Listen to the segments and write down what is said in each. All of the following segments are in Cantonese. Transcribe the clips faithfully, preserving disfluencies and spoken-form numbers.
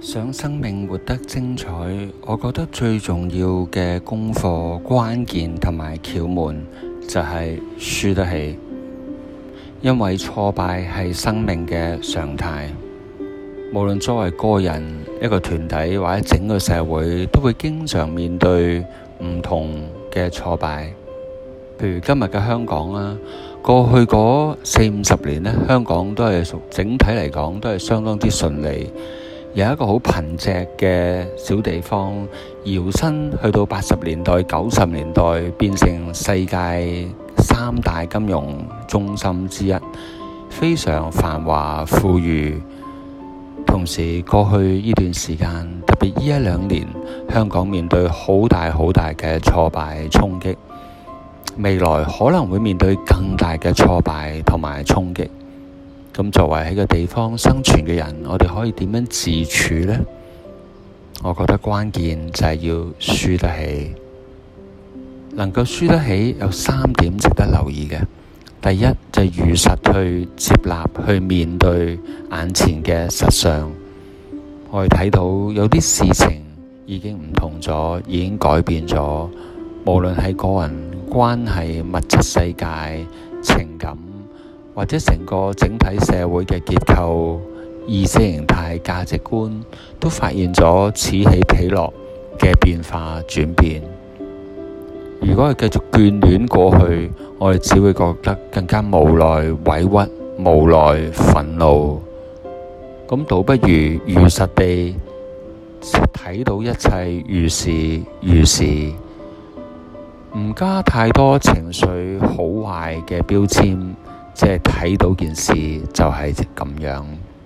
想生命活得精彩，我覺得最重要嘅功課、關鍵同埋竅門就係輸得起。因為挫敗係生命嘅常態，無論作為個人、一個團體或者整個社會，都會經常面對唔同嘅挫敗。譬如今日嘅香港啦，過去嗰四五十年呢，香港都係屬整體嚟講都係相當之順利。由一個好貧瘠嘅小地方，搖身去到八十年代、九十年代，變成世界三大金融中心之一，非常繁華富裕。同時，過去呢段時間，特別呢一兩年，香港面對好大好大嘅挫敗衝擊，未來可能會面對更大嘅挫敗同埋衝擊。咁作為喺個地方生存嘅人，我哋可以點樣自處呢？我覺得關鍵就係要輸得起。能夠輸得起有三點值得留意嘅。第一就係如實去接納、去面對眼前嘅實相。我哋睇到有啲事情已經唔同咗，已經改變咗。無論係個人關係、物質世界、情感，或者成個整體社會嘅結構、意識形態、價值觀，都發現咗此起彼落嘅變化轉變。如果係繼續眷戀過去，我哋只會覺得更加無奈、委屈、無奈、憤怒。咁倒不如如實地睇到一切如是如是，唔加太多情緒好壞嘅標籤。即係睇到件事就係咁樣。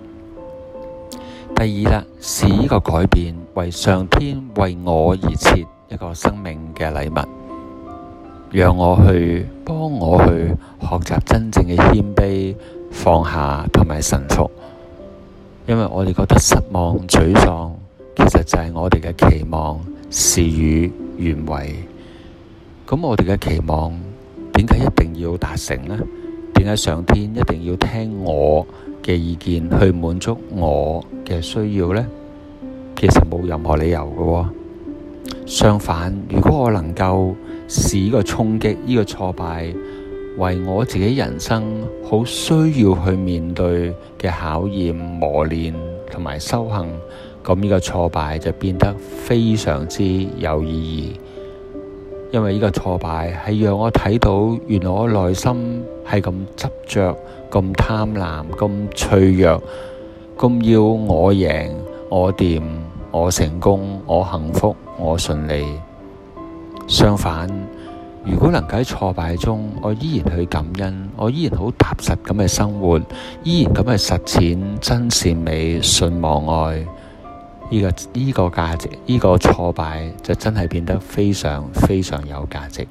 第二啦，視呢個改變為上天為我而設一個生命嘅禮物，讓我去幫我去學習真正嘅謙卑、放下同埋臣服。因為我哋覺得失望、沮喪，其實就係我哋嘅期望事與願違。咁我哋嘅期望點解一定要達成呢？點解上天一定要聽我嘅意見去滿足我嘅需要呢？其實冇任何理由嘅喎。相反，如果我能夠視呢個衝擊、呢個挫敗為我自己人生好需要去面對嘅考驗、磨練同埋修行，咁呢個挫敗就變得非常之有意義。因為呢個挫敗係讓我睇到，原來我內心係咁執着、咁貪婪、咁脆弱、咁要我贏、我掂、我成功、我幸福、我順利。相反，如果能夠喺挫敗中，我依然去感恩，我依然好踏實咁嘅生活，依然咁去實踐真善美、信望愛。呢、這個呢、這個價值，呢、這個挫敗就真係變得非常非常有價值。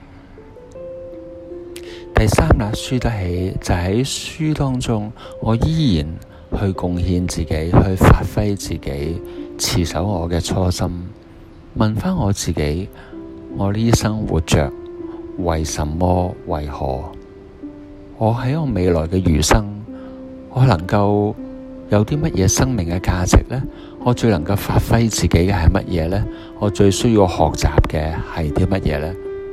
第三啦，輸得起就喺、是、輸當中，我依然去貢獻自己，去發揮自己，持守我嘅初心。問翻我自己，我呢一生活着，為什麼？為何？我喺我未來嘅餘生，我能夠有啲乜嘢生命嘅價值呢？我最能夠發揮自己嘅係乜嘢呢？我最需要學習嘅係啲乜嘢呢？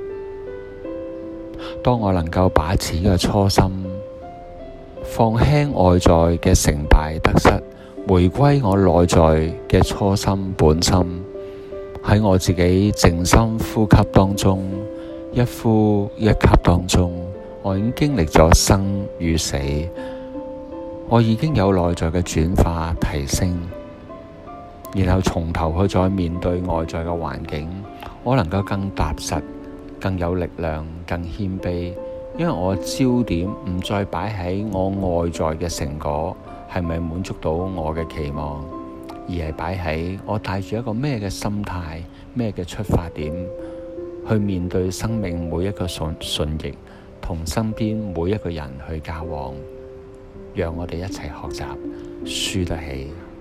當我能夠把持呢個初心，放輕外在嘅成敗得失，回歸我內在嘅初心本心，喺我自己靜心呼吸當中，一呼一吸當中，我已經經歷咗生與死，我已經有內在嘅轉化提升。然後從頭去再面對外在嘅環境，我能夠更踏實、更有力量、更謙卑，因為我焦點唔再擺喺我外在嘅成果係咪滿足到我嘅期望，而係擺喺我帶住一個咩嘅心態、咩嘅出發點去面對生命每一個順順逆，同身邊每一個人去交往，讓我哋一齊學習輸得起。